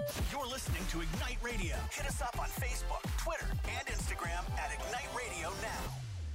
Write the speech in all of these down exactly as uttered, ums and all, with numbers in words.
You're listening to Ignite Radio. Hit us up on Facebook, Twitter, and Instagram at Ignite Radio Now.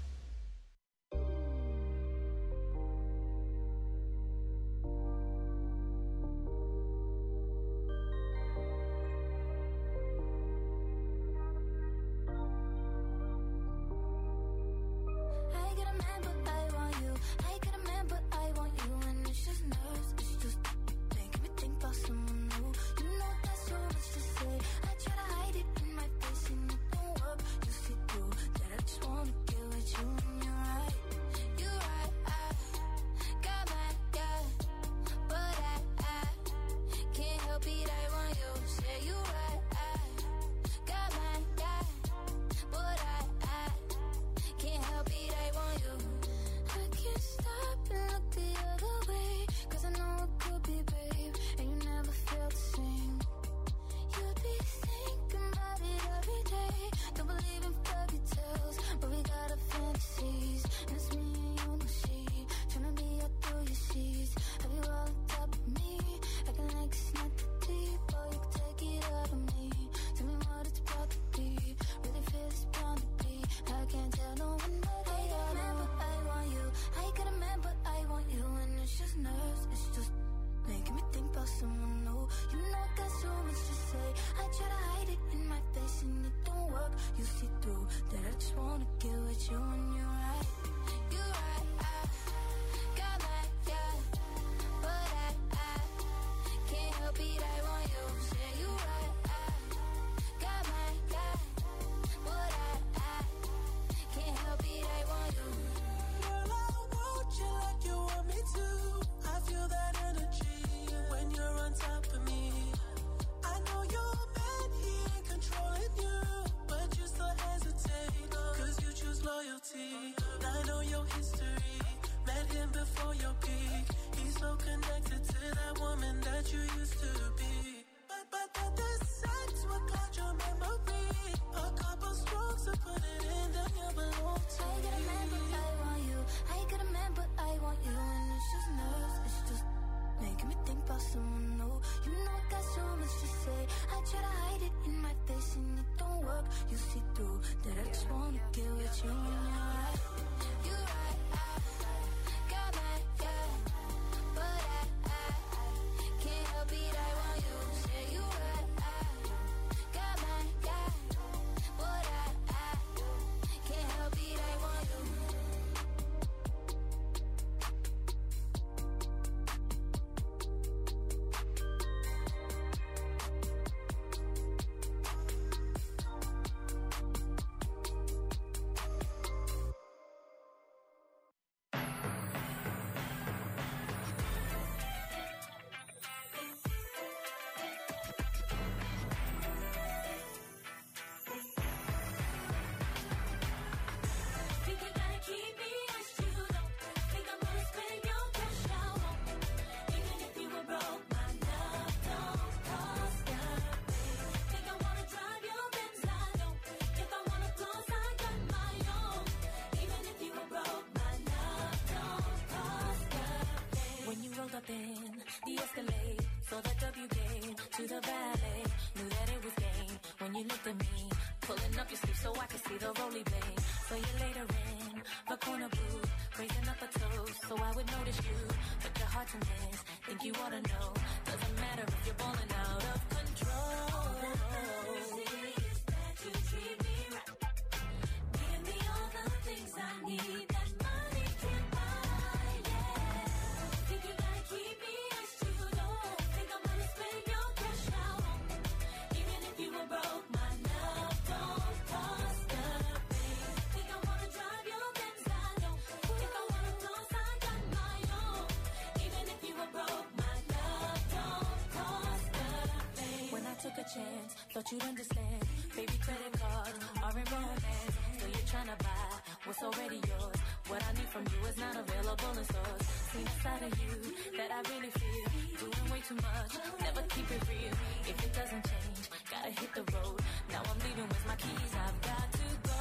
Thought you'd understand. Baby, credit cards are in romance. So you're trying to buy what's already yours. What I need from you is not available in stores. See the side of you that I really feel. Doing way too much, never keep it real. If it doesn't change, gotta hit the road. Now I'm leaving with my keys, I've got to go.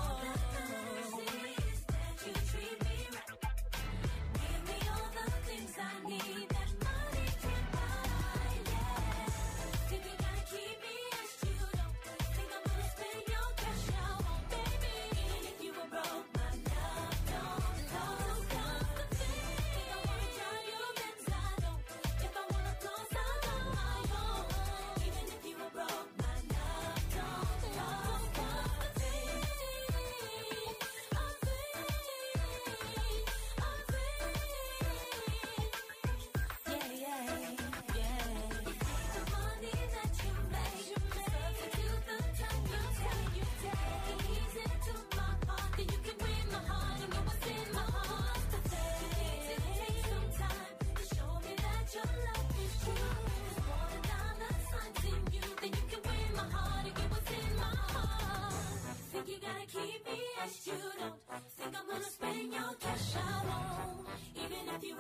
You treat me right. Give me all the things I need that money can't buy. Yeah. Think you gotta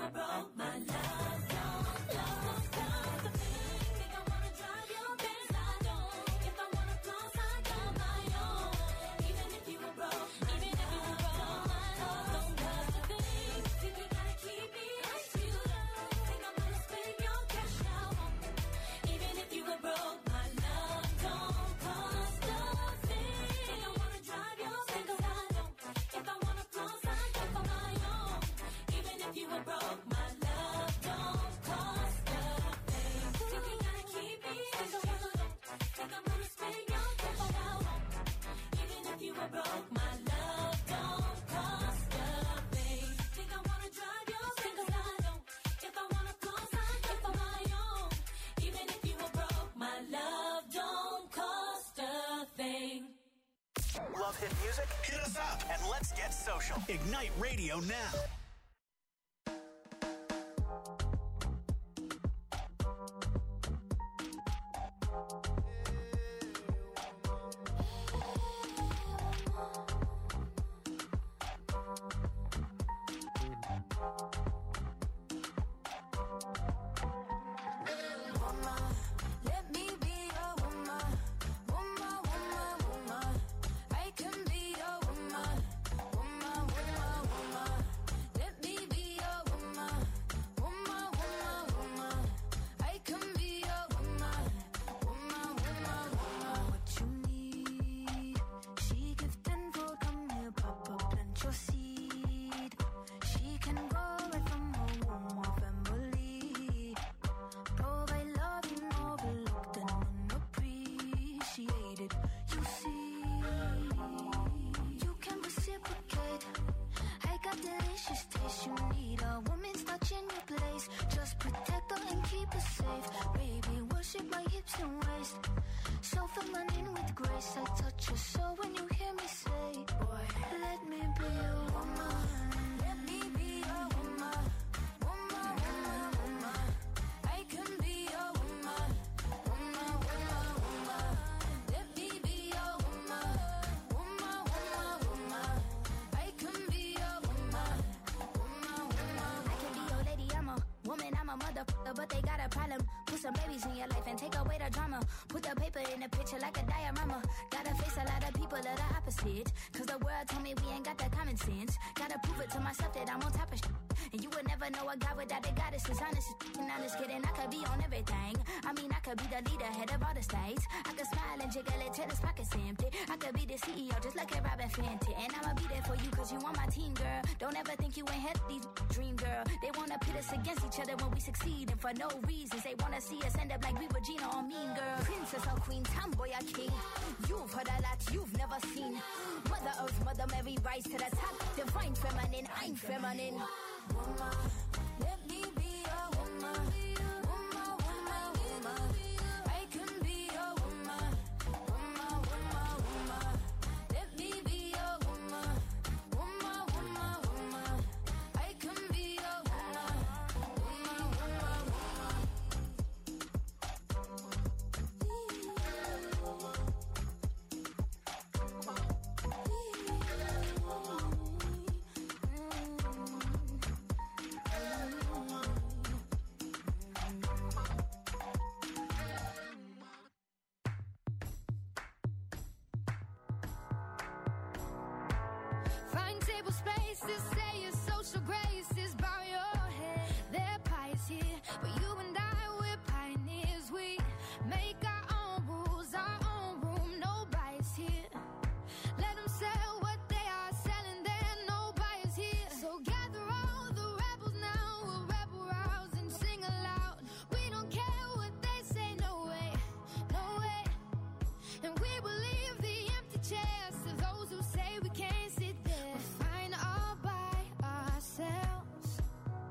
were broke, my love don't love cost a thing. Think I wanna drive your Benz, I don't. If I wanna floss, I got my own. Even if you were broke, even if you were broke, my love don't cost a thing. Think you gotta keep me as you love. Think I'm gonna spend your cash out on me. Even if you were broke, my love don't cost a thing. Think I wanna drive your Benz, I don't. If I wanna floss, I got for my own. Even if you were broke, my love don't cost a thing. Think you gotta keep me as you love. Think I'm gonna spend your cash out on me. Even if you were broke, my love don't cost a thing. Think I wanna drive your Benz, I don't. If I wanna floss, I got for my own. Even if you were broke, my love don't cost a thing. Love hit music? Hit us up and let's get social. Ignite Radio now. Woman, let me be your woman. Woman, woman, woman. I can be your woman. Woman, woman, woman. Let me be your woman. Woman, woman, woman. I can be your woman. Woman, woman, woman. What you need, she give tenfold. Come here, Papa, plant your seed. She can go right from her womb or family. Provide love you overlooked and unappreciated. You see, you can reciprocate. I got delicious taste. You need a woman's touch in your place. Just protect her and keep her safe. Baby, worship my hips and waist. So feminine with grace. I touch your soul when you hear me say, boy, let me be your woman. Let me be your woman. Woman, woman, woman. I can be your woman. Woman, woman, woman. Let me be your woman. Woman, woman, woman. I can be your woman. Woman, woman. I can be your lady. I'm a woman. I'm a motherfucker, but they got a problem. Put some babies in your life and take away the drama. Put the paper in the picture like a diorama. Gotta face a lot of people of the opposite. Cause the world told me we ain't got that common sense. Gotta prove it to myself that I'm on top of shit. And you would never know a guy without a goddess is honest. And I'm just kidding, I could be on everything. I mean, I could be the leader, head of all the states. I could smile and jiggle it till his pockets empty. I could be the C E O just like a Robin Fenty. And I'ma be there for you cause you on my team, girl. Don't ever think you ain't had these dream, girl. They wanna pit us against each other when we succeed. And for no reasons, they wanna see us end up like we Regina or Mean Girl. Princess or queen, tomboy or king. You've heard a lot you've never seen. Mother Earth, Mother Mary, rise to the top. Divine feminine, I'm feminine. Woman, let me be your woman. Woman, woman, woman. I can be your woman. Woman, woman, woman. Let me be your woman. Woman, woman, woman. I can be your woman. Woman, woman, woman. Find table spaces, say your social graces, bow your head. Their pie is here, but you and I, we're pioneers. We make our own rules, our own room, no bias here. Let them sell what they are selling there, no bias here. So gather all the rebels now, we'll rebel rouse and sing aloud. We don't care what they say, no way, no way. And we will leave the empty chairs to those who say we can't sit there. We're fine all by ourselves.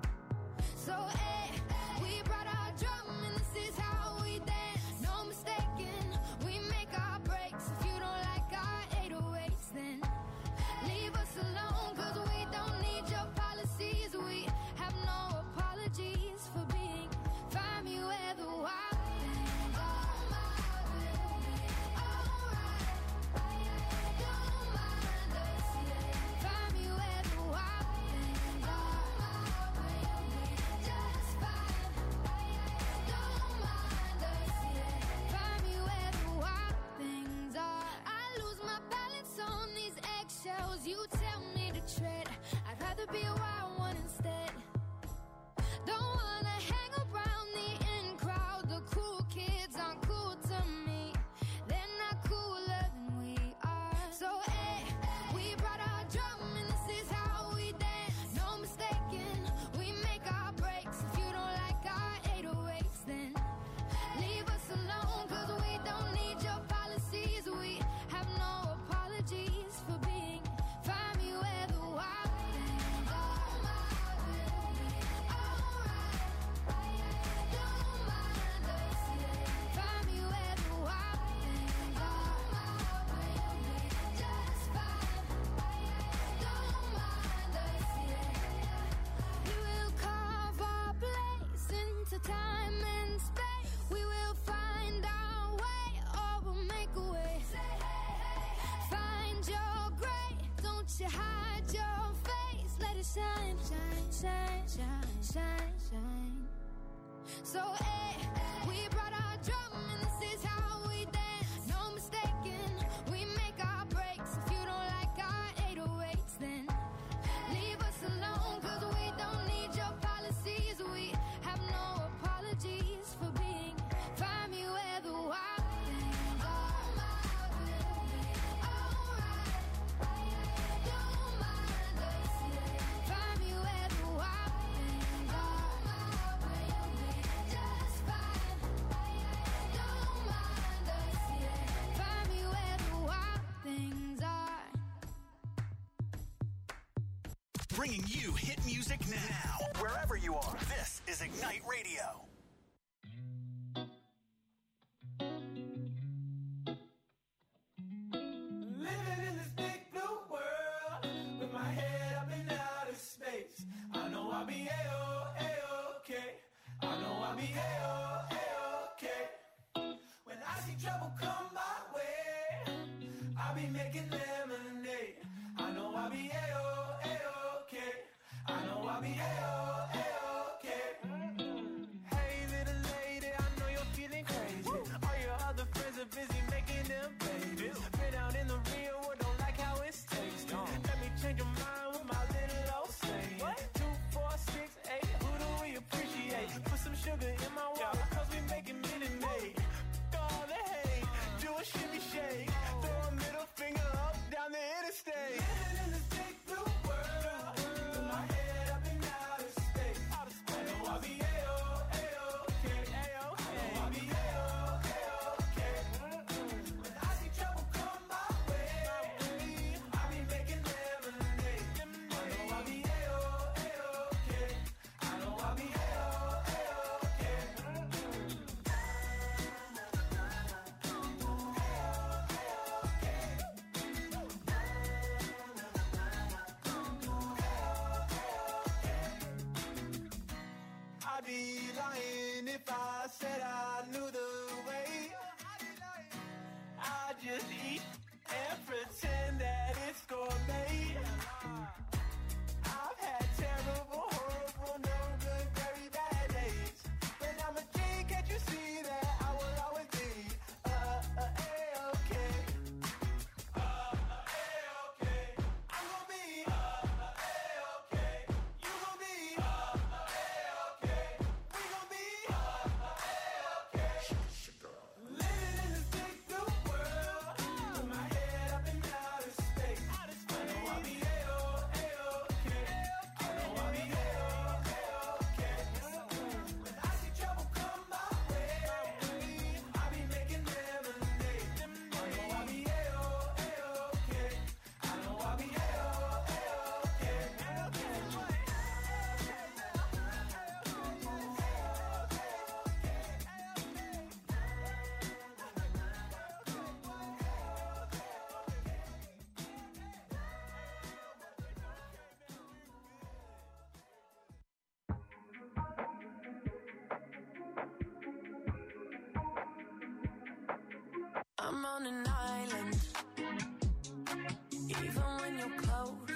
you hide your face, let it shine, shine, shine, shine, shine, shine. So, hey, we brought our drum and this is how we dance. No mistaking, we make our breaks. If you don't like our eight oh eights, then leave us alone, cause we don't need your policies. We have no apologies for being. Find me where the wild things are. Don't mind us. Find me where the wild things are. Just fine. Don't mind us. Find me where the wild things are. Bringing you hit music now. Wherever you are, this is Ignite Radio. Living in this big blue world with my head up in outer space. I know I'll be A-O, A-okay. I know I'll be A-O, A-okay. When I see trouble come my way, I'll be making lemonade. I know I'll be A-O, A-okay. I know I'll be A-O, A-okay. Hey little lady, I know you're feeling crazy. All your other friends are busy making them babies. Been out in the real world, don't like how it tastes. Let me change your mind with my little old saying. Two, four, six, eight, who do we appreciate? Put some sugar in my water, cause we making Minute Maid. All the hate, do a shimmy shake. Throw a middle finger up down the interstate. Living in this big blue world with my head up in outer space. I know I'll be A-O, A-okay. I know I'll be A-O, A-okay. When I see trouble come my way, I'll be making lemonade. I know I'll be A-O, A-okay. I know I'll be A-O, A-okay. I'd be lying if I said I knew the way. I just eat and pretend that it's gourmet. I've had terrible, horrible, no good, very bad days. But I'm a king, can't you see that I will always be uh, uh, A-okay. Uh, uh, A-okay. I'm gonna be uh, uh, A-okay. You gonna be uh, uh, A-okay. We gonna be uh, uh, A-okay. Living in this big blue world with my head up in outer space. I know I'll be A-O, A-okay. I know I'll be A-O, A-okay. When I see trouble come my way, I'll be making lemonade. I know I'll be A-O, A-okay. I know I'll be A-O, A-okay. I'm on an island, even when you're close.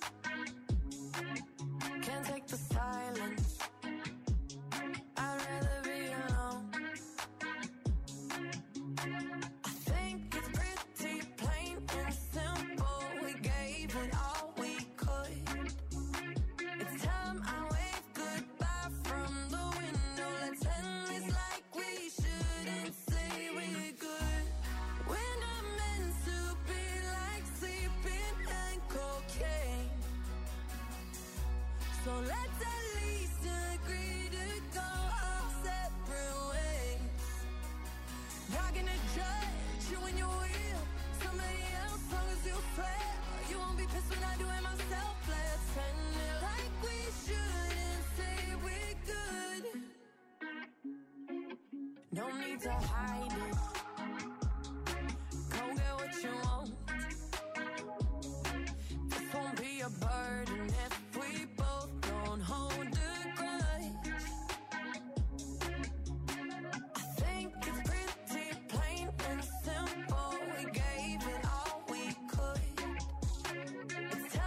Can't take the silence. I'd rather be alone. I think it's pretty plain and simple. We gave it all we could. It's time I wave goodbye from the window. Let's end this like we shouldn't say we're good. We're not meant to be like sleeping and cocaine. So let's at least agree to go our separate ways. Not gonna judge you when you're real. Somebody else, long as you swear. You won't be pissed when I do it myself. Let's end it like we shouldn't say we're good. No need to hide it. Go get what you want. This won't be a burden if we both don't hold a grudge. I think it's pretty plain and simple. We gave it all we could. It's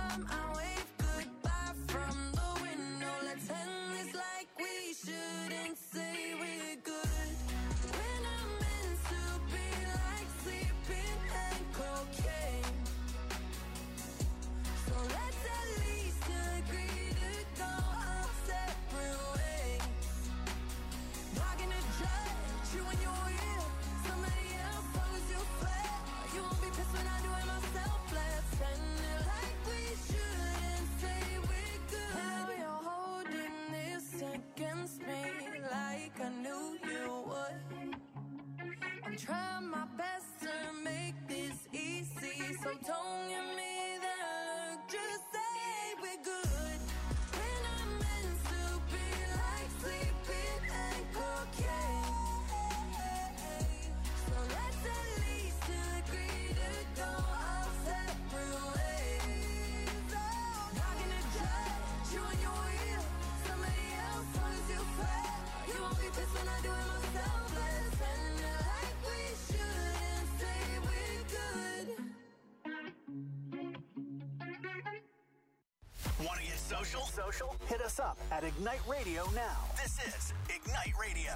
I'm trying my best to make this easy, so don't give me that look, just say we're good. We're not meant to be like sleeping and cocaine, so let's at least agree to go our separate ways. Oh, not gonna judge you and your wheel, somebody else wants you swear. You won't be pissed when I do it myself. Let's end it like we should and say we're good. Want to get social? Social? Hit us up at Ignite Radio now. This is Ignite Radio.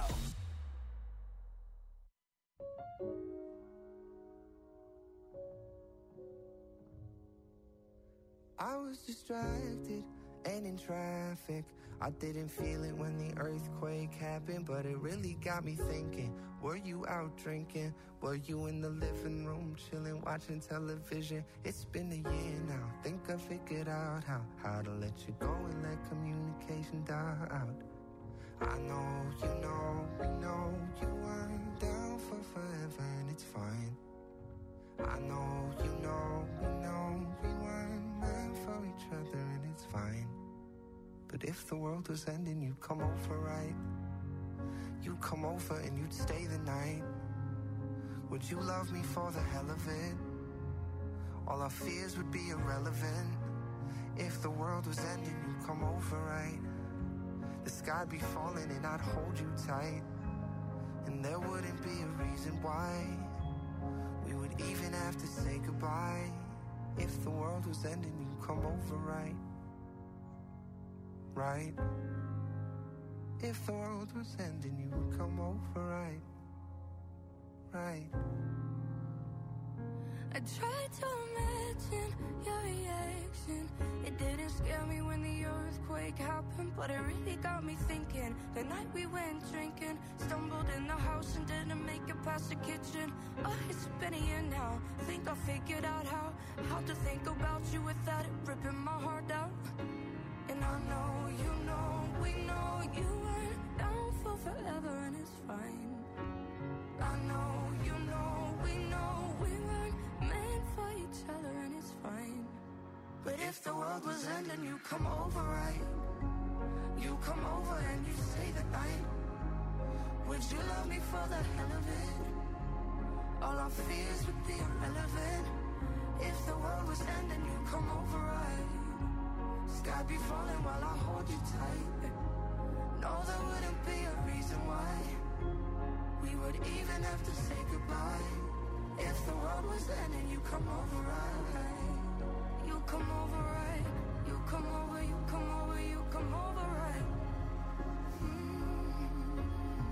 I was distracted and in traffic. I didn't feel it when the earthquake happened, but it really got me thinking. Were you out drinking? Were you in the living room chilling, watching television? It's been a year now. Think I figured out how, how to let you go and let communication die out. I know, you know, we know you weren't down for forever and it's fine. I know, you know, we know we weren't meant for each other and it's fine. But if the world was ending, you'd come over, right? You'd come over and you'd stay the night. Would you love me for the hell of it? All our fears would be irrelevant. If the world was ending, you'd come over, right? The sky'd be falling and I'd hold you tight. And there wouldn't be a reason why we would even have to say goodbye. If the world was ending, you'd come over, right? Right? If the world was ending, you would come over, right? Right? I tried to imagine your reaction. It didn't scare me when the earthquake happened, but it really got me thinking. The night we went drinking, stumbled in the house and didn't make it past the kitchen. Oh, it's been a year now. Think I figured out how How to think about you without it ripping my heart out. And I know, you know, we know you weren't down for forever and it's fine. I know, you know, we know we weren't meant for each other and it's fine. But if the world was ending, you come over, right? You come over and you stay the night. Would you love me for the hell of it? All our fears would be irrelevant. If the world was ending, you come over, right? Sky be falling while I hold you tight. No, there wouldn't be a reason why we would even have to say goodbye. If the world was ending, you come over, right? You come over, right? You come over, you come over, you come over, right? Mm.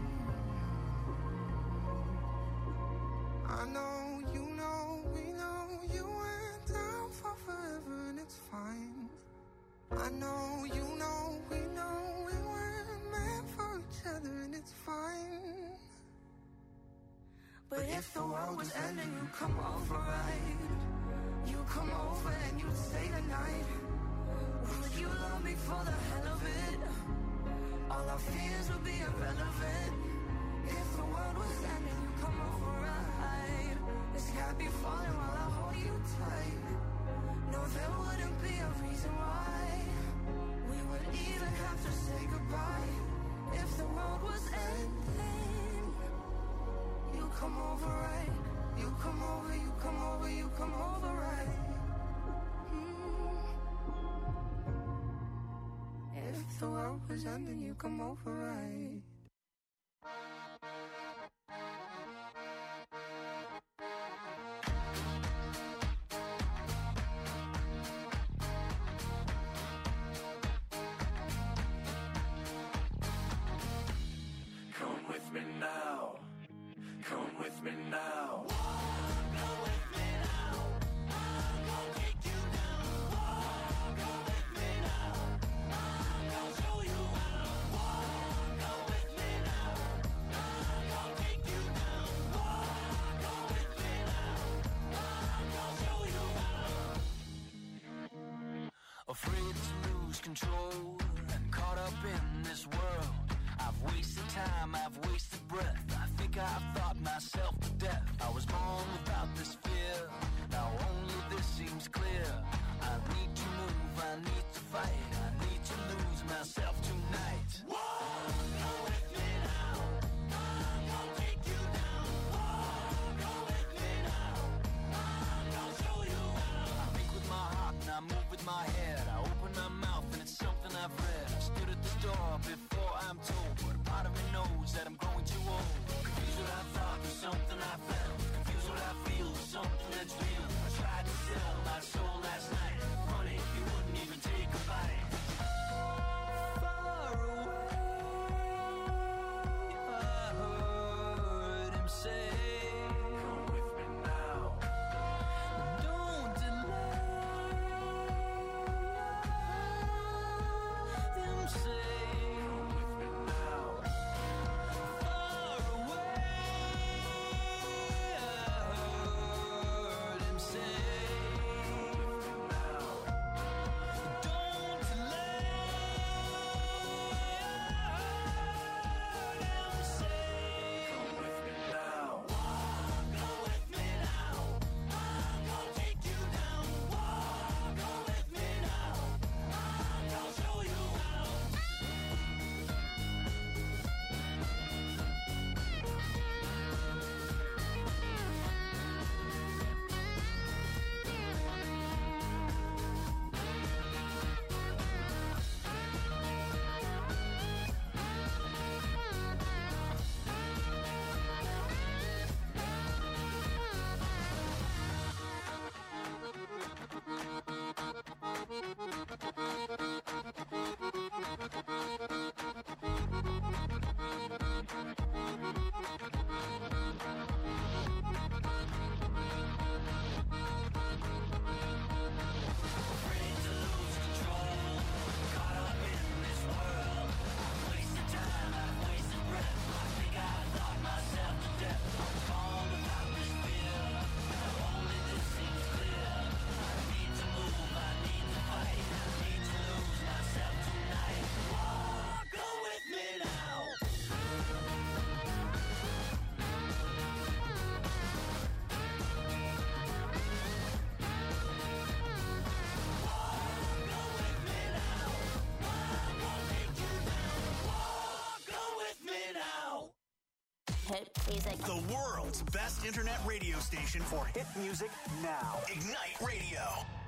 I know, you know, we know you went down for forever and it's fine. I know, you know, we know we weren't meant for each other and it's fine. But if the world was ending, you come over, right? You come over and you'd stay the night. Would you love me for the hell of it? All our fears would be irrelevant. If the world was ending, you come over, right? The sky be falling while I hold you tight. No, there wouldn't be a reason why we would even have to say goodbye. If the world was ending, you come over, right? You come over, you come over, you come over, right? Mm. If the world was ending, you come over, right? Come with me now. Come with me now. Afraid to lose control and caught up in this world. I've wasted time, I've wasted breath. I think I've thought myself to death. my head. I open my mouth and it's something I've read. I stood at the door before I'm told, but a part of me knows that I'm growing too old. Confused what I thought was something I felt. Confused what I feel was something that's real. I tried to sell my soul last night. Money, you wouldn't even take a bite. Far away, I heard him say, come with me now. Don't delay. Them say, come with me now. Far away, I heard him say, come with me now. Don't delay. Them say, come with me now. Walk, go with me now. I'm gonna take you down. Walk, go with me now. I'm gonna show you how. Afraid to lose control, caught up in this world. I've wasted time, I've wasted breath. I think I thought myself to death. I'm torn about this fear. Only this seems clear. I need to move, I need to fight. I need to lose myself tonight. Walk, go with me now. Walk, go with me now. I'm gonna take you down. Walk, go with me now. Hit music. The world's best internet radio station for hit music now. Ignite Radio.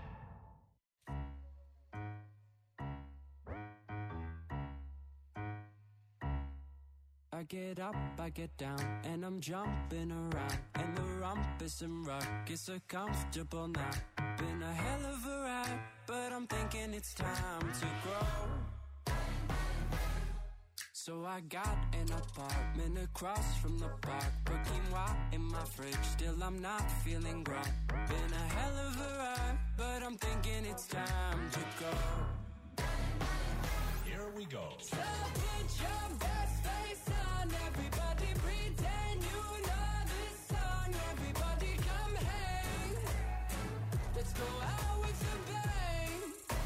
I get up, I get down, and I'm jumping around. And the rumpus and ruckus are comfortable now. Been a hell of a ride, but I'm thinking it's time to grow. So I got an apartment across from the park. Put quinoa in my fridge, still I'm not feeling grown. Been a hell of a ride, but I'm thinking it's time to go. Here we go. So put your best face on, everybody pretend you know this song. Everybody come hang, let's go out with a bang.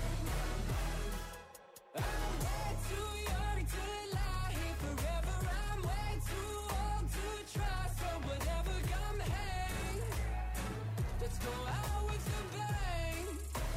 I'm way too young to lie here forever. I'm way too old to try, so whatever, come hang, let's go out with a bang.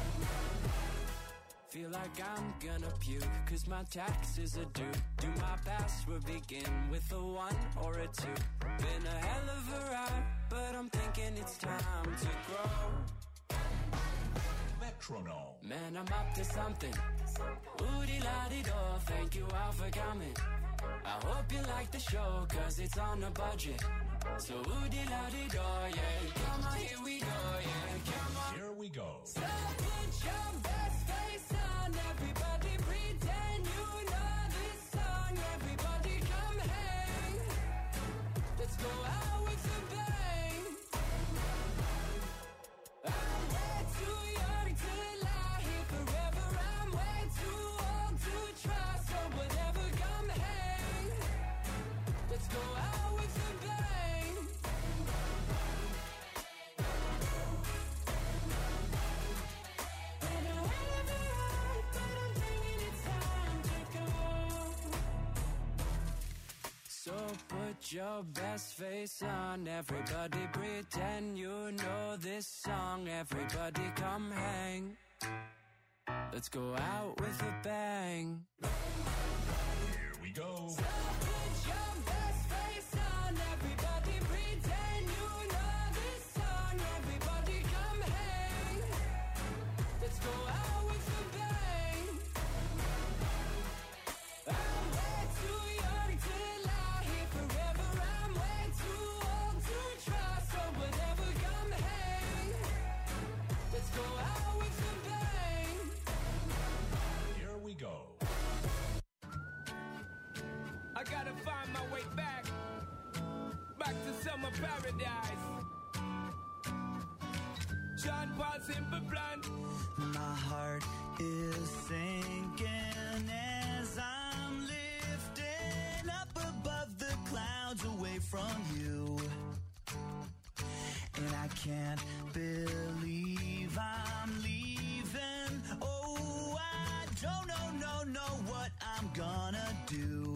Feel like I'm gonna puke, cause my taxes are due. Do my password begin with a one or a two? Been a hell of a ride, but I'm thinking it's time to grow. Metronome. Man, I'm up to something. Oodie-la-dee-do, thank you all for coming. I hope you like the show, cause it's on a budget. So oodie-la-dee-do, yeah. Come on, here we go, yeah. Come on. Here we go. So put your best face on, everybody pretend you know this song. Everybody come hang, let's go out with a bang. I'm way too young to lie here forever. I'm way too old to try, so whatever, come hang, let's go out with a bang. And I have a right, but I'm thinking it's time to go. So put your best face on, everybody pretend you know this song. Everybody come hang, let's go out with a bang. Here we go. So put your best face on, everybody pretend you know this song. Everybody come hang, let's go out with my way back, back to summer paradise. John Paul Simple Plan. My heart is sinking as I'm lifting up above the clouds away from you. And I can't believe I'm leaving. Oh, I don't know, no, know what I'm gonna do.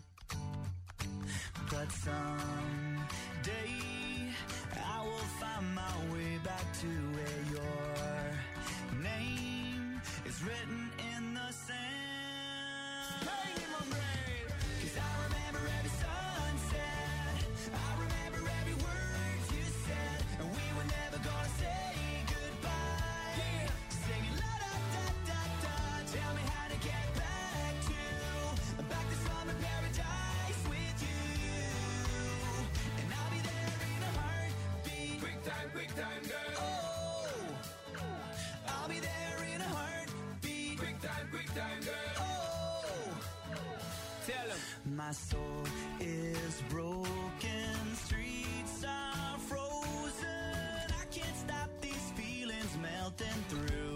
But someday I will find my way back to where your name is written in the sand. Staying in my brain. 'Cause I remember every sunset, I remember every word you said, and we were never gonna say goodbye. Yeah. Singing la da da da da, tell me how to get back to, back to summer paradise with you. And I'll be there in a heartbeat. Quick time, quick time, girl. Oh, I'll be there in a heartbeat. Quick time, quick time, girl. Oh, Tell him. my soul is broken, streets are frozen. I can't stop these feelings melting through.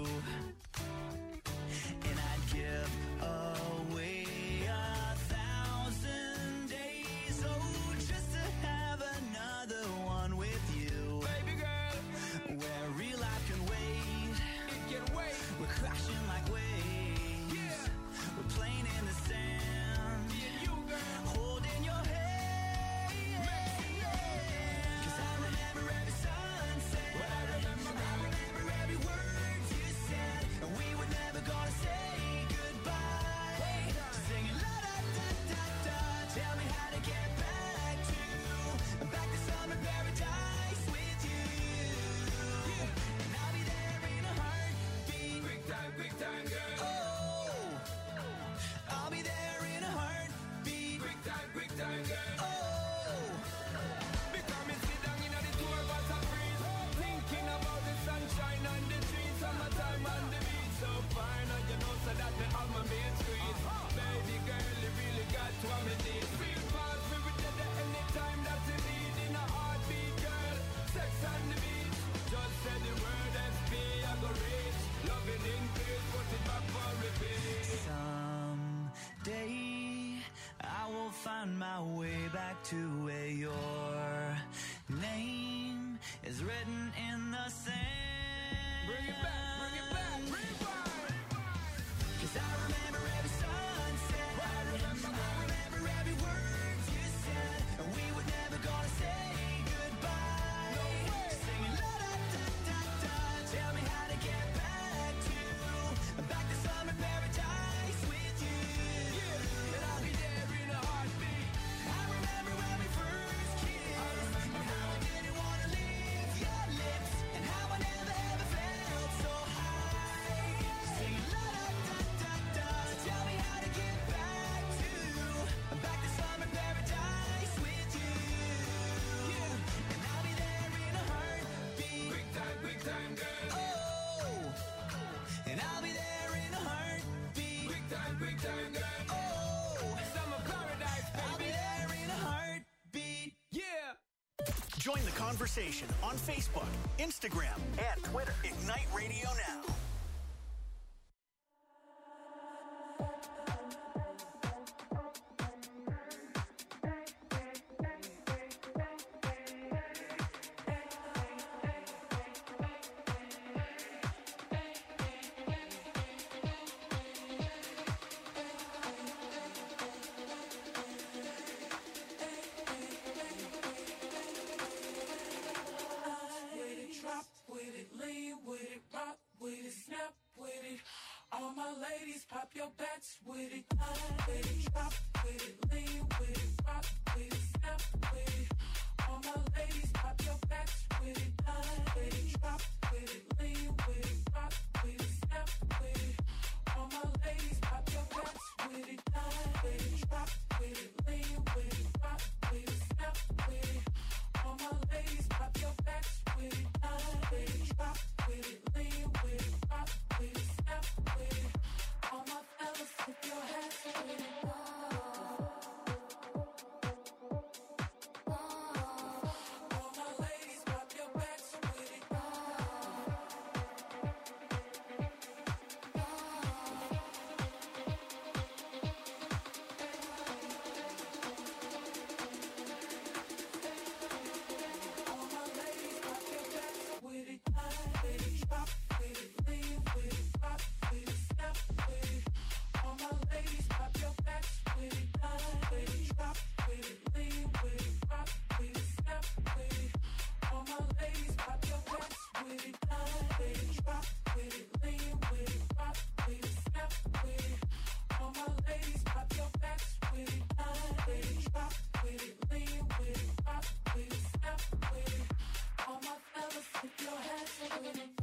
And I'd give away a thousand days, oh, just to have another one with you. Baby girl, Where real life can wait, it can wait. we're crashing like waves. Yeah. We're playing in the sand, Me and you, girl. holding your hand. Mexico. 'Cause I remember every sunset, Well, I remember, I remember every word you said, and we were never gonna say goodbye. Singing la da da da da, tell me how to get back to, back to summer paradise with you. And I'll be there in a heartbeat. Quick time, quick time, girl. Oh, I'll be there in a heartbeat. Quick time, quick time, girl. Oh, Because me sit down in the tour bus and breeze, thinking about the sunshine and the trees, summertime and the beach so fine, and you know so that me have my main street. Baby girl, you really got what me need. Real fast, we will get there anytime that you need. In a heartbeat, girl, sex on the beach. Just say the word S P, I go reach. Loving in peace, put it back for repeat. someday I will find my way back to where your name is written in the sand. Bring it back, bring it back, rewind. 'Cause I remember every sunset, I remember, I remember every word you said, and we were never gonna say goodbye. No way. Singing la da da da da, tell me how to get back to, back to summer paradise with you. And I'll be there in a heartbeat. I remember when we first kissed, and how I didn't wanna leave your lips, and how I never ever felt so high. Singing la da da da da, tell me how to get back to, back to summer paradise with you. And I'll be there in a heartbeat. Quick time, quick time, girl. Oh, and I'll be there in a heartbeat. Quick time, quick time, girl. Oh, Summer paradise, I'll be baby. there in a heartbeat. Yeah. Join the conversation on Facebook, Instagram, and Twitter. Ignite Radio Now. With it, drop with it, lean with it, rock with it, snap with it. All my ladies, pop your backs with it. With it, drop with it, lean with it, rock with it, snap with it. All my ladies, pop your backs with it. With it, drop with it, lean with it, rock with it, snap with it. All my ladies, pop your backs with it. With it, drop with it, lean with it, rock with it, snap with it. All my ladies, pop your backs with it. With it, drop with it, lean with it, rock with it, snap with it. All my fellas, tip your hats with it. with it, lean with it, rock with it, snap with it. All my fellas, if your hands up with it.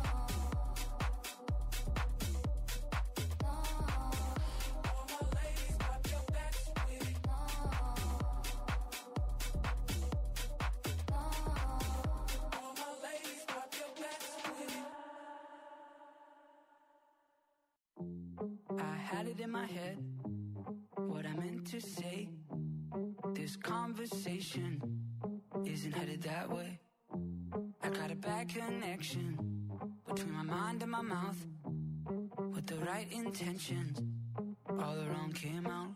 All my ladies, pop your backs with it. All my ladies, pop your backs with it. I had it in my head, what I meant to say. This conversation isn't headed that way. I got a bad connection between my mind and my mouth. With the right intentions, all the wrong came out.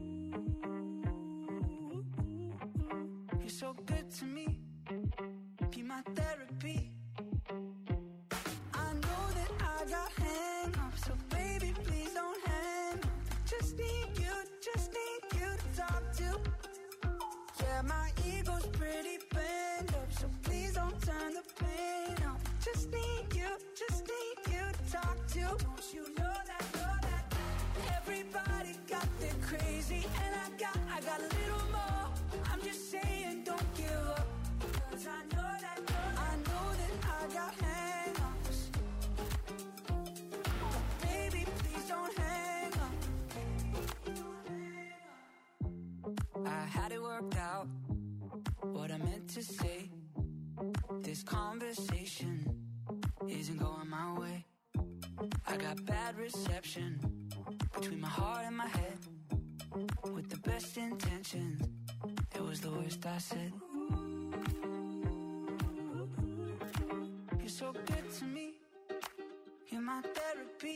You're so good to me, be my therapy. I know that I got hang-ups, so baby, please don't hang up. Just need you, just need you to talk to. Yeah, my ego's pretty bent up, so please don't turn the pain up. Just need you, just need you to talk to. Don't you know that, know that? Everybody got their crazy, and I got, I got a little more. I'm just saying, don't give up, 'cause I know that, know that. I know that I got hang-ups. Baby, please don't hang up. I had it worked out, what I meant to say. This conversation isn't going my way. I got bad reception between my heart and my head. With the best intentions, it was the worst I said. You're so good to me, you're my therapy.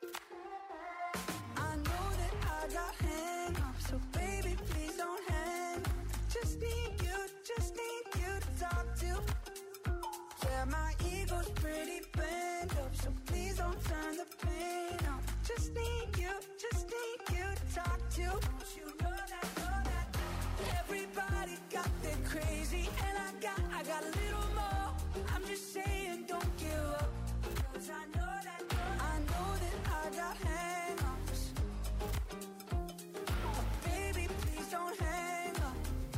I know that I got hang-ups, so baby, please don't hang up. Just need you, just need you to talk to. Yeah, my ego's pretty bent up, so please don't turn the pain up. Just need you, just need you to talk to. Don't you know that, know that? Everybody got their crazy, and I got, I got a little more. I'm just saying, don't give up, 'cause I know that, know that. I know that I got hang-ups. Baby, please don't hang up.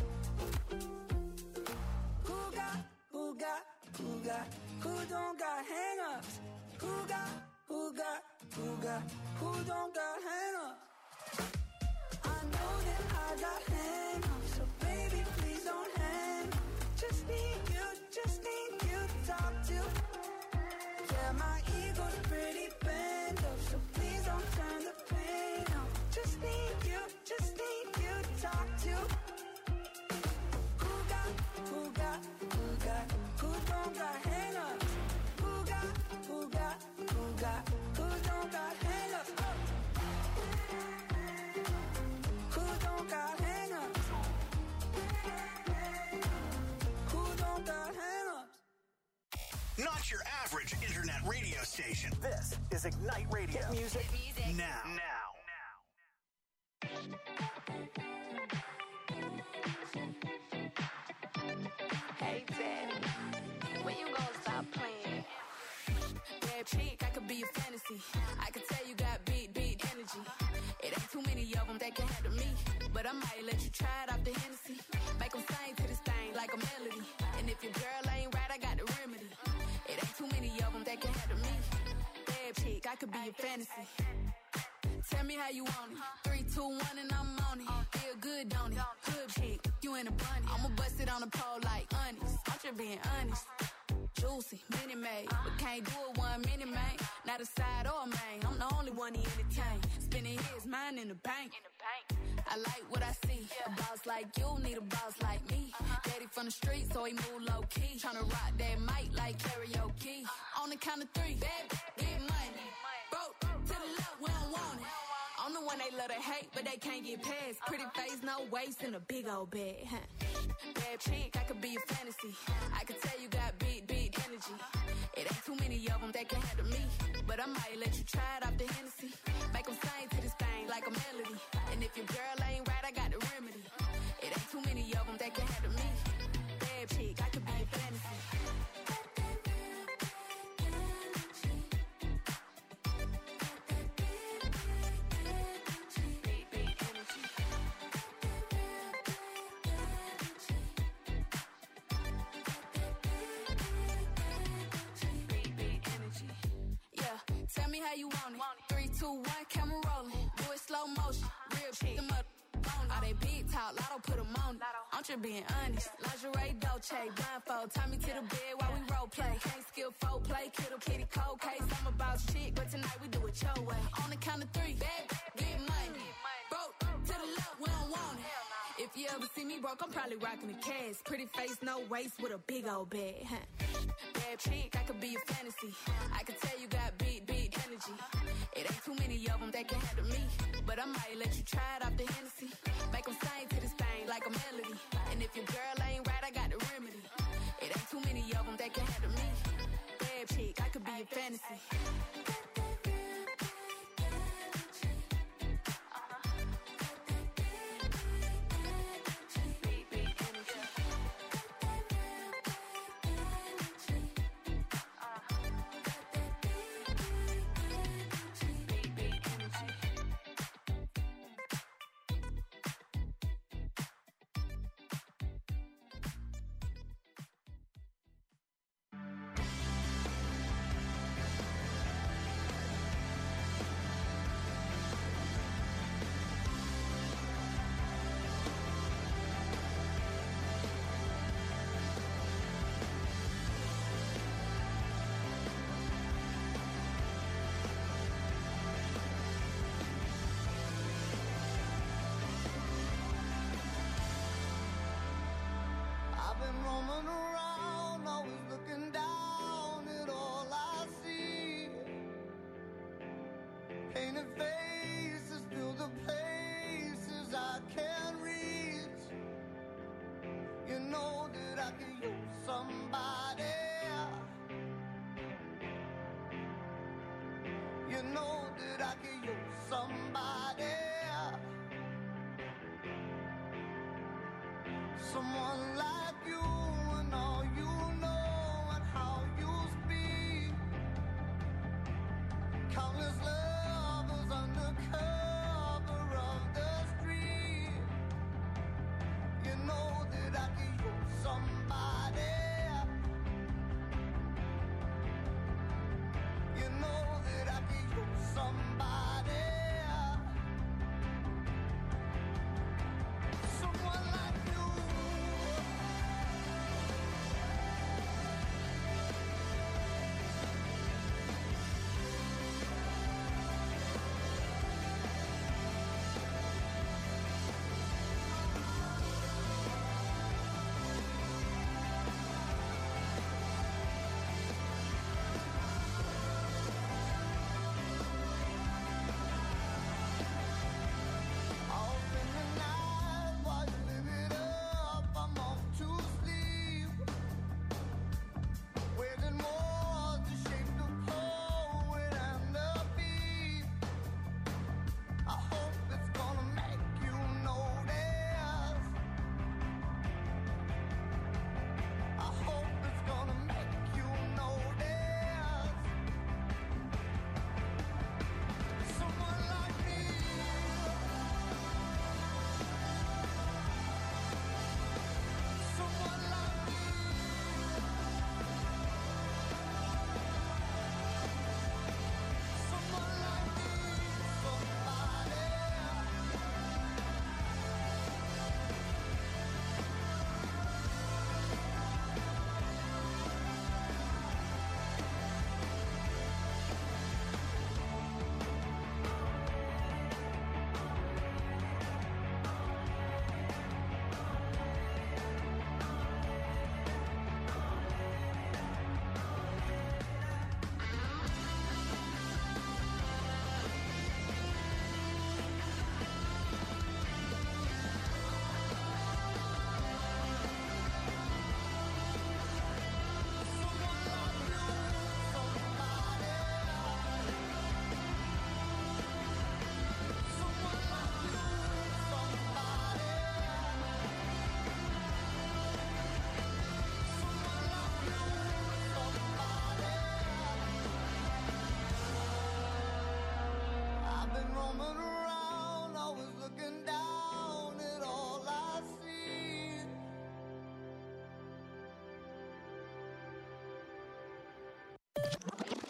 Who got, who got, who got, who don't got hang-ups? Who got, who got, who got, who don't got hang-ups? I know that I got hang-ups, so baby, please don't hang up. Just need you, just need you to talk to. Yeah, my ego's pretty bent up, so please don't turn the pain up. Just need you, just need you to talk to. Who got, who got, who got, who don't got hang-ups? Who got, who got, who got, who don't got hang-ups? Oh. Who don't got hang-ups? Who don't got hang-ups? Not your average internet radio station. This is Ignite Radio. Hit music, now. Now. Hey, Daddy, when you gonna stop playing? Bad chick, I could be a fantasy. I could tell you got big, big energy. It ain't too many of them that can handle me. But I might let you try it off the Hennessy. Make them sing to this thing like a melody. And if your girl ain't right, I got the remedy. It ain't too many of them that can handle me. Bad chick, I could be a fantasy. Tell me how you want it. Three, two, one, and I'm on it. Feel good, don't it? Hood chick, you in a bunny. I'ma bust it on the pole like honest. I'm just being honest. Juicy, mini made, but can't do it one minute, man. Not a side or a main. I'm the only one he entertain. Spinning his mind in the bank. I like what I see. A boss like you need a boss like me. Daddy from the street, so he move low key. Tryna rock that mic like karaoke. On the count of three, bad, get money. Broke to the left, we don't want it. I'm the one they love to hate, but they can't get past. Pretty face, no waist, and a big old bag. Huh? Bad chick, I could be a fantasy. I could tell you got big, big energy. It ain't too many of them that can handle me. But I might let you try it off the Hennessy. Make them sing to this thing like a melody. And if your girl ain't right, I got the remedy. It ain't too many of them that can handle me. Bad chick, I could be a fantasy. me how you want it. Three, two, one, camera rolling. Do it slow motion. Real shit. Them up. All they big talk, Lotto put them on. I'm just being honest. Lingerie, Dolce, blindfold. Tie me to the bed while we role play. Can't skill folk play, kittle kitty cold case. I'm about shit, but tonight we do it your way. On the count of three, bad, get money. Broke to the left, we don't want it. If you ever see me broke, I'm probably rocking the cash. Pretty face, no waist, with a big old bag. Huh? Bad chick, I could be a fantasy. I could tell you got big, big energy. It ain't too many of them that can handle me. But I might let you try it off the Hennessy. Make them sing to this thing like a melody. And if your girl ain't right, I got the remedy. It ain't too many of them that can handle me. Bad chick, I could be a fantasy. Roaming around, always looking down at all I see. Painted faces fill the places I can't reach. You know that I could use somebody. You know that I could use somebody. Someone like you. All you know and how you speak. Countless lovers under cover of the street. You know that I could use somebody. You know that I could use somebody. Someone like you.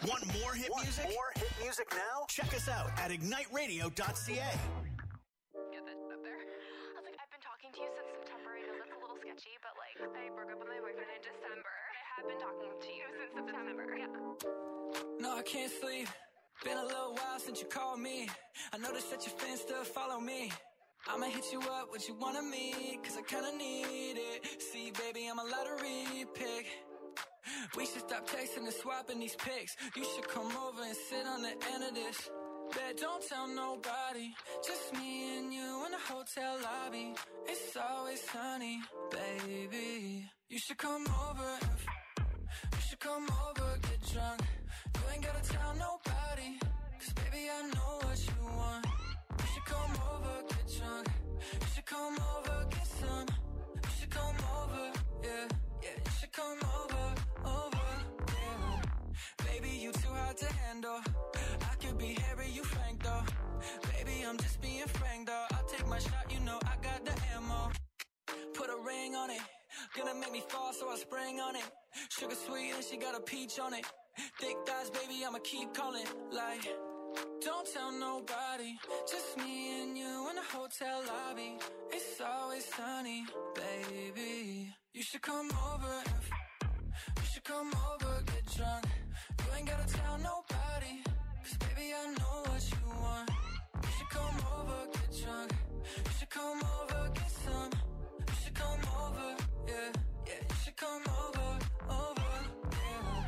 Want more hit Want music? more hit music now? Check us out at ignite radio dot c a. Get that up there. I was like, I've been talking to you since September. I know that's a little sketchy, but like, I broke up with my boyfriend in December. I have been talking to you since September. Yeah. No, I can't sleep. Been a little while since you called me. I noticed that your fans still follow me. I'ma hit you up, what you want of me, cause I kinda need it. See, baby, I'm a lottery pick. We should stop texting and swapping these pics. You should come over and sit on the end of this. Bet don't tell nobody, just me and you in the hotel lobby. It's always sunny, baby. You should come over, you should come over, get drunk. You ain't gotta tell nobody, cause baby I know what you want. You should come over, get drunk. You should come over, get some. You should come over, yeah, yeah. You should come over, over, yeah. Baby, you too hard to handle. I could be hairy, you frank though. Baby, I'm just being frank though. I'll take my shot, you know I got the ammo. Put a ring on it, gonna make me fall, so I spring on it. Sugar sweet and she got a peach on it. Thick thighs, baby, I'ma keep calling. Like, don't tell nobody, just me and you in the hotel lobby. It's always sunny, baby. You should come over, you should come over, get drunk. You ain't gotta tell nobody, cause baby I know what you want. You should come over, get drunk. You should come over, get some. You should come over, yeah, yeah. You should come over, over, yeah.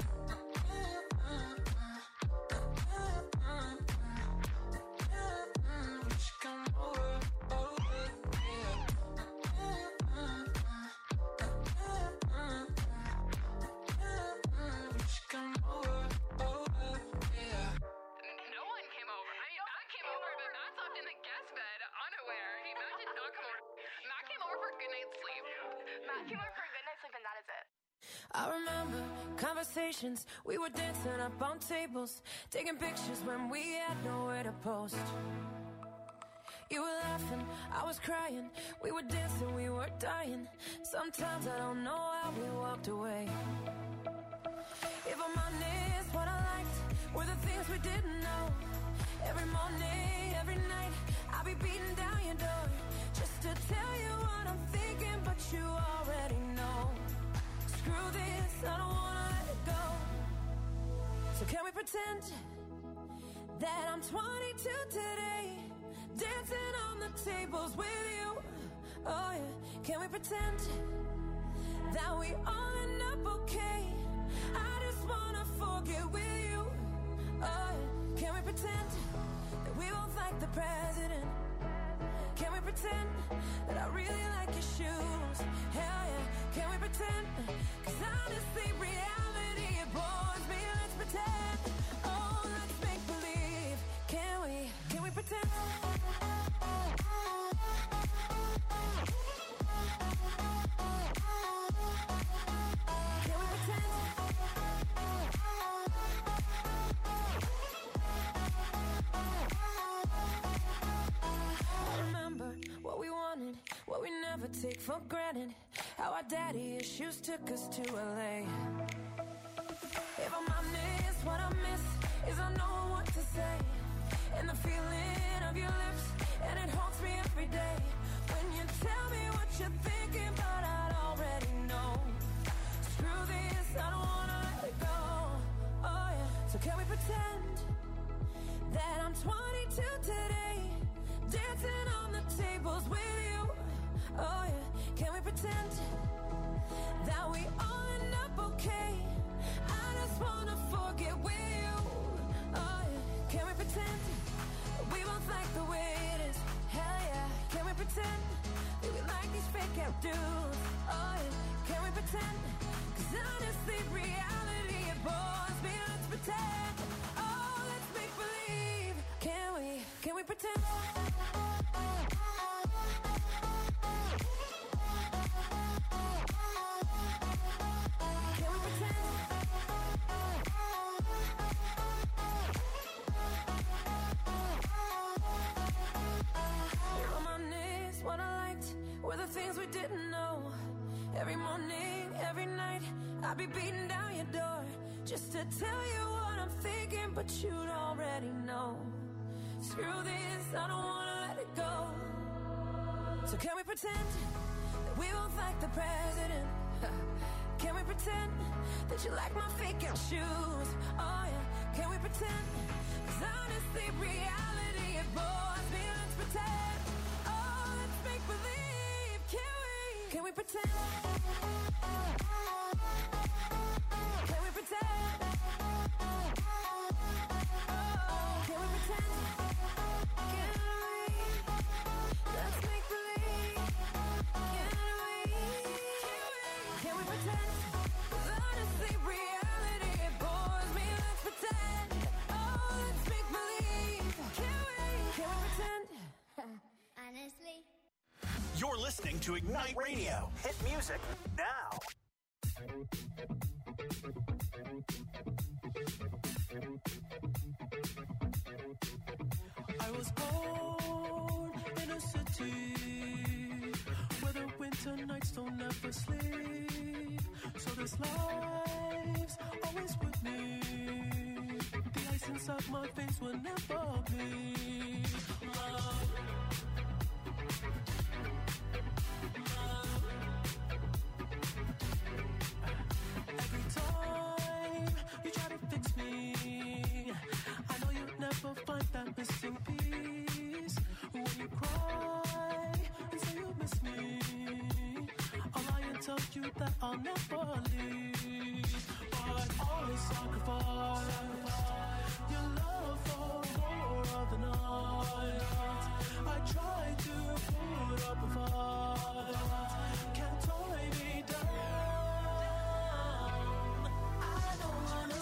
You should come over, over, yeah. You should come over, over, yeah. No one came over. I mean, Matt came over, but Matt slept in the guest bed, unaware. He, Matt did not come over. Matt came over for a good night's sleep. Matt came over for a good night's sleep, and that is it. I remember conversations, we were dancing up on tables, taking pictures when we had nowhere to post. You were laughing, I was crying, we were dancing, we were dying. Sometimes I don't know how we walked away. If I'm honest, what I liked were the things we didn't know. Every morning, every night, I'll be beating down your door just to tell you what I'm thinking, but you already know. Screw this, I don't wanna let it go. So can we pretend that I'm twenty-two today, dancing on the tables with you? Oh yeah, can we pretend that we all end up okay? I just wanna forget with you. Oh yeah, can we pretend that we both like the president? Can we pretend that I really like your shoes? Hell yeah, can we pretend? Cause honestly, reality, it bores me. Let's pretend. Oh, let's make believe. Can we, can we pretend? Can we pretend? I remember what we wanted, what we never take for granted. How our daddy issues took us to L A. If I'm honest, what I miss is I know what to say. And the feeling of your lips, and it haunts me every day. When you tell me what you're thinking, but I already know. Screw this, I don't wanna let it go. Oh yeah, so can we pretend that I'm twenty-two today, dancing on the tables with you? Oh yeah, can we pretend that we all end up okay? I just wanna forget with you. Oh yeah, can we pretend that we both like the way it is? Hell yeah, can we pretend that we like these fake out dudes? Oh yeah, can we pretend? Cause honestly, reality, it bores me. Let's pretend. Oh, let's make believe. Can we, can we pretend? Can we pretend? If I'm honest, what I liked were the things we didn't know. Every morning, every night, I'll be beating down your door just to tell you what I'm thinking, but you'd already know. Screw this, I don't wanna let it go. So can we pretend that we both like the president? Can we pretend that you like my fake out shoes? Oh yeah, can we pretend? Cause honestly, reality, it bores me. Let's pretend. Oh, let's make believe. Can we? Can we pretend? Can we pretend? Oh, can we pretend? Can we? Let's make believe. Can we? Can we pretend? 'Cause honestly, reality, it bores me. Let's pretend. Oh, let's make believe. Can we? Can we pretend? Honestly. You're listening to Ignite Radio. Hit music now. I was born in a city where the winter nights don't ever sleep. So this life's always with me. The ice inside my veins will never bleed. Love. Every time you try to fix me, I know you'll never find that missing piece. When you cry and say you miss me, I'll lie and tell you that I'll never leave. But always sacrifice your love for more of the night. I try to put up a fight, can't tie me down. I don't wanna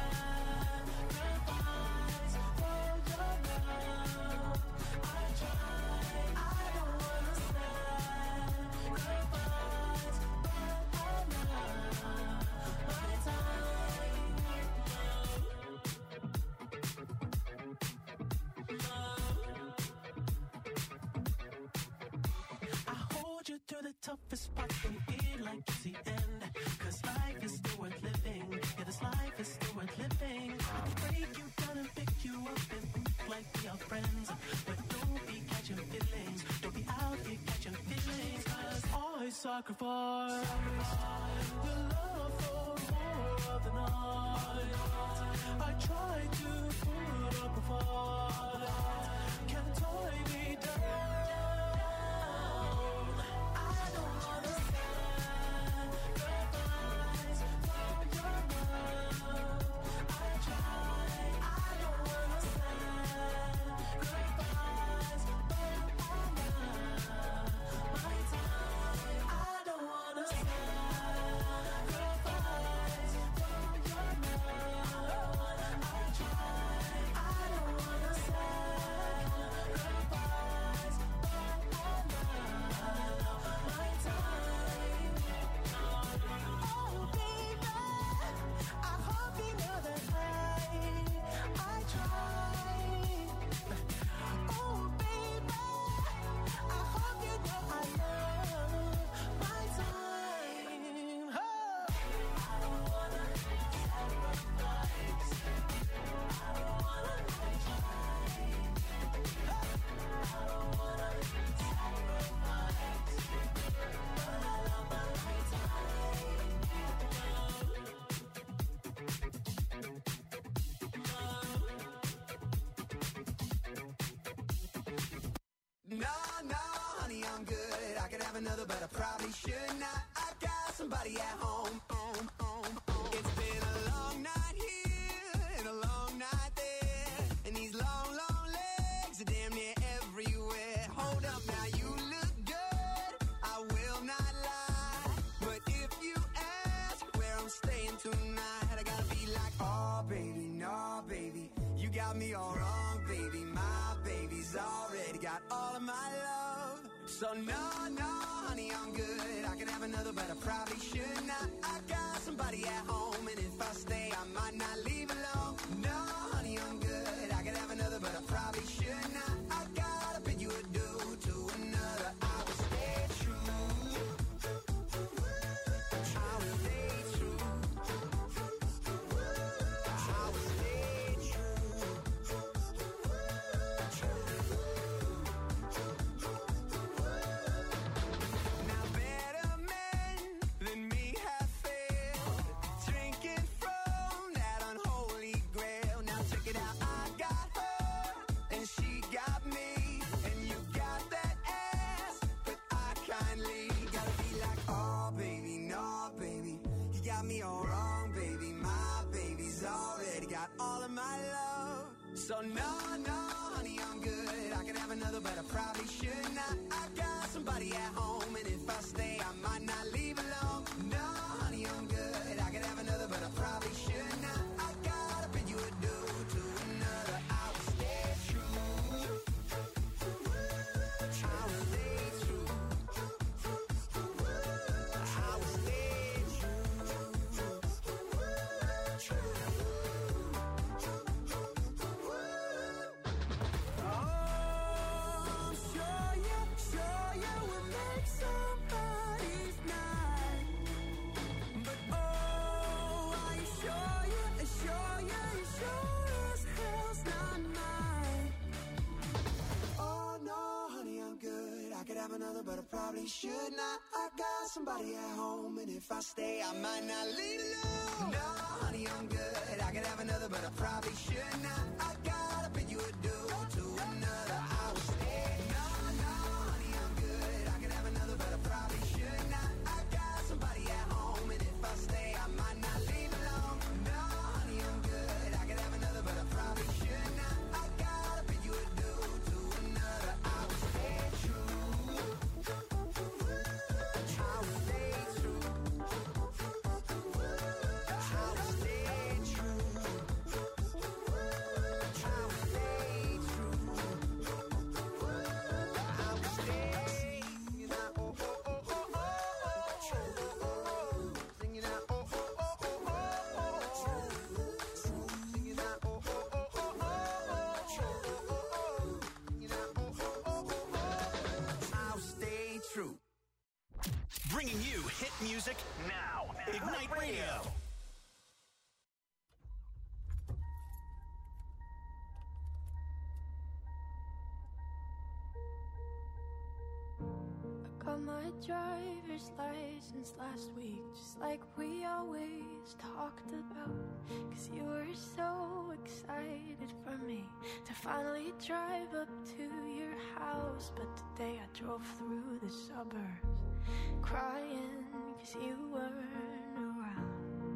sacrifice for your love. I try, I don't wanna sacrifice, but I love my time. I hold you through the toughest part and feel like it's the end. Cause life is still worth living. Yeah, this life is still worth living. I can break you down and pick you up and move like we are friends. But don't be catching feelings. Don't be out here catching feelings. Cause I sacrifice your love for more of the night. I try to put up a fight, can't tie me down. I don't wanna sacrifice for your love. I try, I don't wanna sacrifice, but I love my time. I don't wanna sacrifice for your love. I try, I don't wanna sacrifice, but I love my time. Oh baby, I hope you know that I, I try. Oh baby, I hope you know I love my time. Oh. I don't wanna sacrifice. I don't wanna try. I don't wanna sacrifice, but I love my No, no, honey, I'm good. I could have another, but I probably should not. I got somebody at home. home, home, home. It's been a long night here and a long night there, and these long, long legs are damn near everywhere. Hold up now, you look good, I will not lie. But if you ask where I'm staying tonight, I gotta be like, oh baby, no baby, you got me all wrong, baby. My baby's already got all of my love. So no, no, honey, I'm good. I could have another, but I probably should not. I got somebody at home, and if I stay, I might not leave alone. No, honey, I'm good. I could have another, but I probably should not. I gotta bid you adieu to another. I will stay true. I will stay true. me all wrong, baby. My baby's already got all of my love. So no, no, honey, I'm good. I could have another, but I probably should not. I got somebody at home, and if I stay, I might not leave alone. No, honey, I'm good. I could have another, but I probably should not. I gotta bid you adieu to another. I will stay true. I will stay true. I will stay true. Oh, I'm sure you, sure you will make somebody's night. But oh, are you sure you, sure you, sure as hell's not mine. Oh no, honey, I'm good. I could have another, but I probably should not. I got somebody at home, and if I stay, I might not leave alone. No, honey, I'm good. I could have another, but I probably should not. I gotta bid you adieu to another. I will stay. No, no, honey, I'm good. I could have another, but I probably should not. I got somebody at home, and if I stay, I might not leave alone. No, honey, I'm good. I could have another, but I probably should not. I gotta bid you adieu to another. I will stay true. I will stay true. I will stay true. I will stay true. I will stay. Singing out, oh, oh, oh, oh, oh, oh. Singing out, oh, oh, oh, oh, oh, oh. Singing out, oh, oh, oh, oh, oh, oh. Singing out, oh, oh, oh, oh, oh. I'll stay true. Bringing you hit music now. Ignite Radio. I got my driver's license last week, just like we always talked about. Cause you were so excited for me to finally drive up to your house. But today I drove through the suburbs crying cause you weren't around.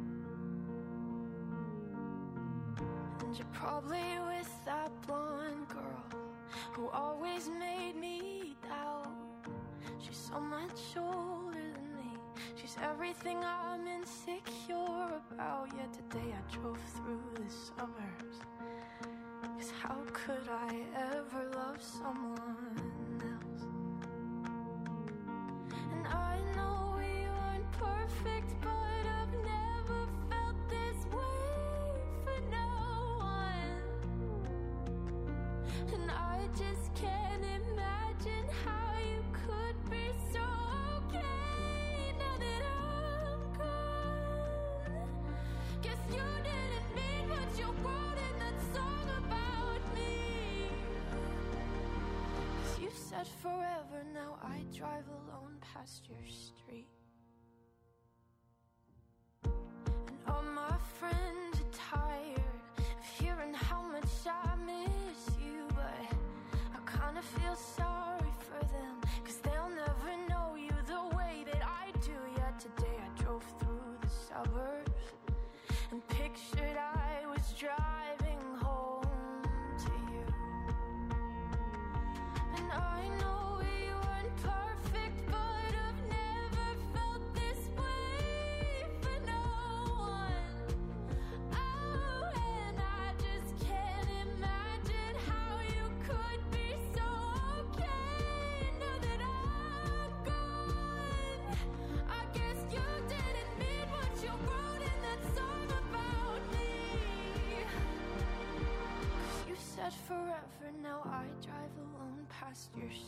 And you're probably with that blonde girl who always made me doubt. She's so much older than me. She's everything I'm insecure about. Yet today I drove through the suburbs. Cause how could I ever love someone else? And I know we weren't perfect, but I've never felt this way for no one. And I just can't imagine how you could be so okay now that I'm gone. Guess you didn't mean what you wrote in that song about me. Cause you said forever, now I drive alone past your street. And all my friends are tired of hearing how much I miss you. But I kinda feel sorry for them, cause they'll never know you the way that I do. Yet today I drove through the suburbs and pictured I was driving home to you. And I know we weren't perfect, but I've never felt this way for no one. Oh, and I just can't imagine how you could be so okay now that I'm gone. I guess you didn't mean what you wrote in that song about me. Cause you said forever, now I drive alone past your